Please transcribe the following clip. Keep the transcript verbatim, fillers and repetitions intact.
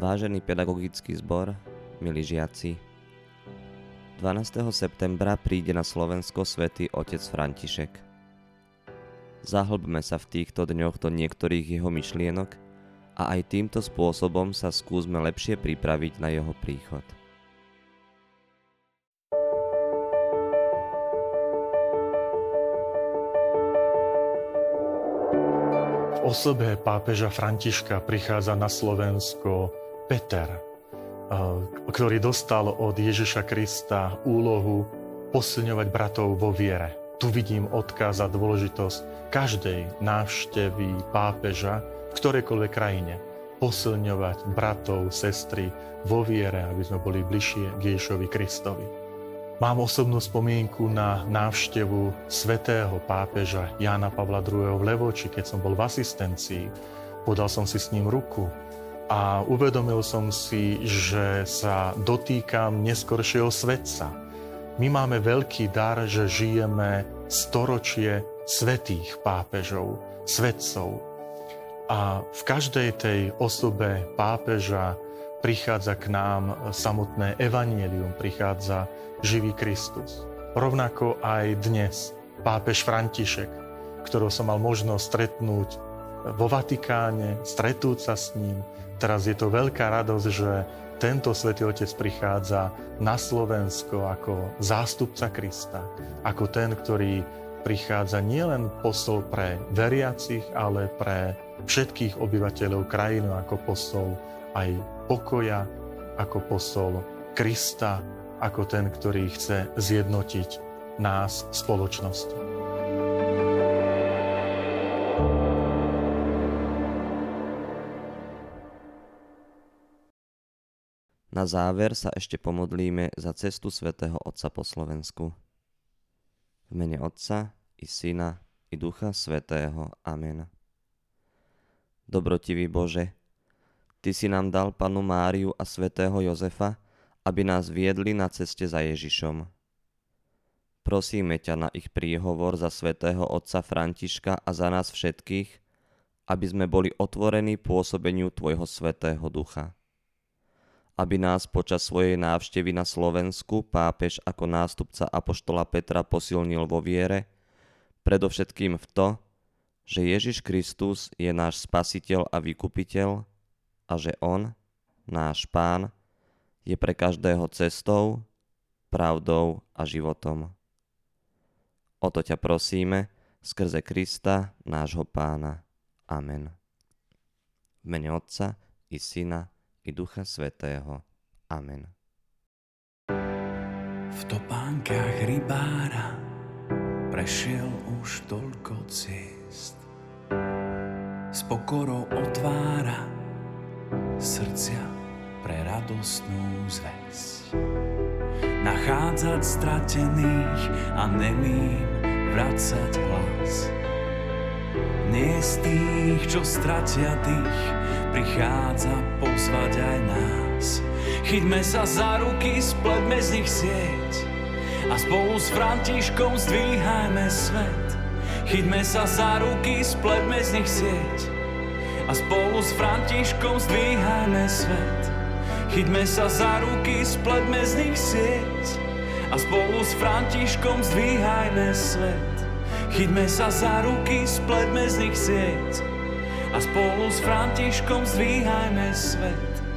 Vážený pedagogický zbor, milí žiaci, dvanásteho septembra príde na Slovensko svätý otec František. Zahlbme sa v týchto dňoch do niektorých jeho myšlienok a aj týmto spôsobom sa skúsme lepšie pripraviť na jeho príchod. V osobe pápeža Františka prichádza na Slovensko Peter, ktorý dostal od Ježiša Krista úlohu posilňovať bratov vo viere. Tu vidím odkaz a dôležitosť každej návštevy pápeža v ktorejkoľvek krajine. Posilňovať bratov, sestry vo viere, aby sme boli bližšie k Ježišovi Kristovi. Mám osobnú spomienku na návštevu svätého pápeža Jána Pavla druhého. v Levoči, keď som bol v asistencii. Podal som si s ním ruku a uvedomil som si, že sa dotýkam neskoršieho svetca. My máme veľký dar, že žijeme storočie svätých pápežov, svetcov. A v každej tej osobe pápeža prichádza k nám samotné evanjelium, prichádza živý Kristus. Rovnako aj dnes pápež František, ktorého som mal možnosť stretnúť vo Vatikáne, stretnúť sa s ním. Teraz je to veľká radosť, že tento svätý otec prichádza na Slovensko ako zástupca Krista, ako ten, ktorý prichádza nielen posol pre veriacich, ale pre všetkých obyvateľov krajiny, ako posol aj pokoja, ako posol Krista, ako ten, ktorý chce zjednotiť nás v spoločnosti. Na záver sa ešte pomodlíme za cestu svätého Otca po Slovensku. V mene Otca i Syna i Ducha Svätého. Amen. Dobrotivý Bože, Ty si nám dal Pannu Máriu a svätého Jozefa, aby nás viedli na ceste za Ježišom. Prosíme ťa na ich príhovor za svätého otca Františka a za nás všetkých, aby sme boli otvorení pôsobeniu Tvojho svätého Ducha. Aby nás počas svojej návštevy na Slovensku pápež ako nástupca apoštola Petra posilnil vo viere, predovšetkým v to, že Ježiš Kristus je náš spasiteľ a vykupiteľ a že On, náš Pán, je pre každého cestou, pravdou a životom. O to ťa prosíme skrze Krista, nášho Pána. Amen. V mene Otca i Syna i Ducha Svätého. Amen. V topánkach rybára prešiel už toľko ciest. S pokorou otvára srdcia pre radostnú zvesť. Nachádzať stratených a nemým vracať hlas. Nie z tých, čo stratia tých, prichádza pozvať aj nás. Chyťme sa za ruky, spletme z nich sieť a spolu s Františkom zdvíhajme svet. Chyťme sa za ruky, spletme z nich sieť a spolu s Františkom zdvíhajme svet. Chyťme sa za ruky, spletme z nich sieť a spolu s Františkom zdvíhajme svet. Chyťme sa za ruky, spletme z nich sieť a spolu s Františkom zdvíhajme svet.